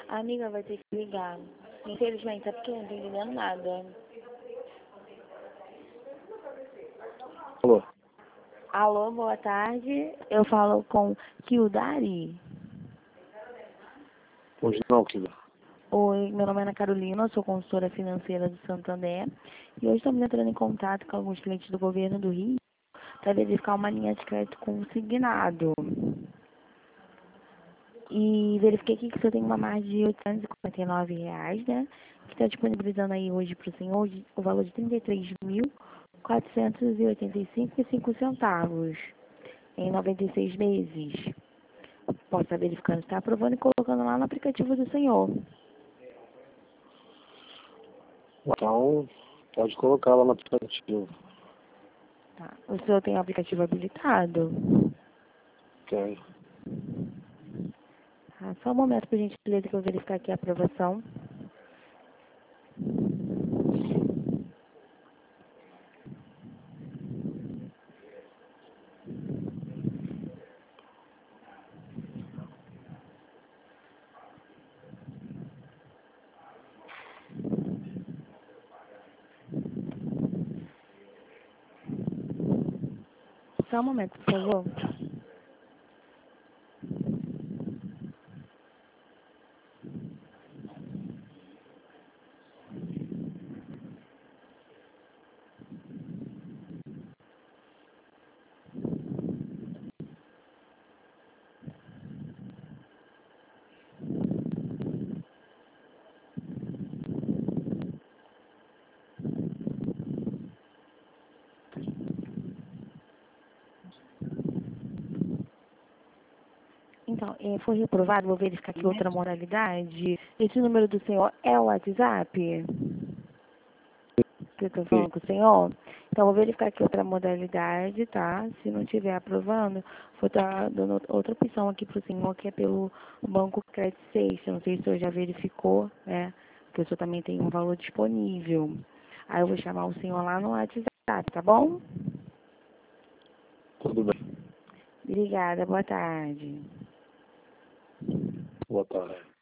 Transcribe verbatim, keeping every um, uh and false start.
A amiga vai ter que ligar. Infelizmente, é porque eu não tô entendendo nada. Alô? Alô, boa tarde. Eu falo com Kildari. Hoje não, Kila. Oi, meu nome é Ana Carolina, eu sou consultora financeira do Santander. E hoje estamos entrando em contato com alguns clientes do governo do Rio para verificar uma linha de crédito consignado. E verifiquei aqui que o senhor tem uma margem de oitocentos e quarenta e nove reais, né? Que está disponibilizando aí hoje para o senhor o valor de trinta e três mil, quatrocentos e oitenta e cinco reais e cinco centavos em noventa e seis meses. Posso estar verificando se está aprovando e colocando lá no aplicativo do senhor. Então, pode colocar lá no aplicativo. Tá. O senhor tem o aplicativo habilitado? Tem. Tá. Só um momento, por gentileza, que eu vou verificar aqui a aprovação. Só um momento, por favor. Então, eh, foi reprovado, vou verificar aqui outra modalidade. Esse número do senhor é o WhatsApp? Que eu estou falando com o senhor? Então, vou verificar aqui outra modalidade, tá? Se não estiver aprovando, vou estar dando outra opção aqui para o senhor, que é pelo Banco Credit Sexta. Não sei se o senhor já verificou, né? Que o senhor também tem um valor disponível. Aí eu vou chamar o senhor lá no WhatsApp, tá bom? Tudo bem. Obrigada, boa tarde. Boa tarde.